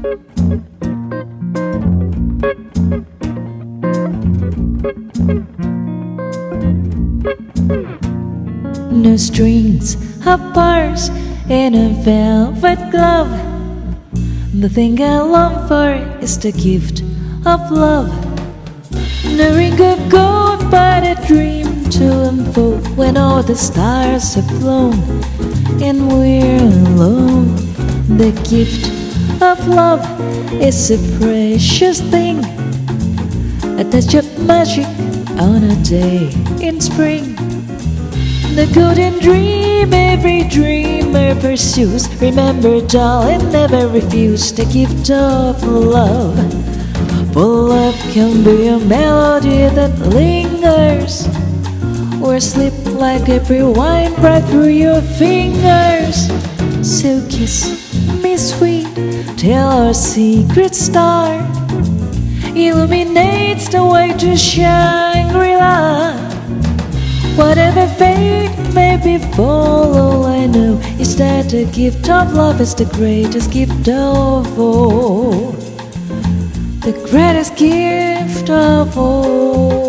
No strings of pearls in a velvet glove. The thing I long for is the gift of love. No ring of gold, but a dream to unfold when all the stars have flown and we're alone. The gift of love is a precious thing, a touch of magic on a day in spring. The golden dream every dreamer pursues. Remember, darling, never refuse the gift of love. For love can be a melody that lingers, or slip like every wine right through your fingers. So kiss me sweet till our secret star illuminates the way to Shangri-La. Whatever fate may befall, all I know is that the gift of love is the greatest gift of all. The greatest gift of all.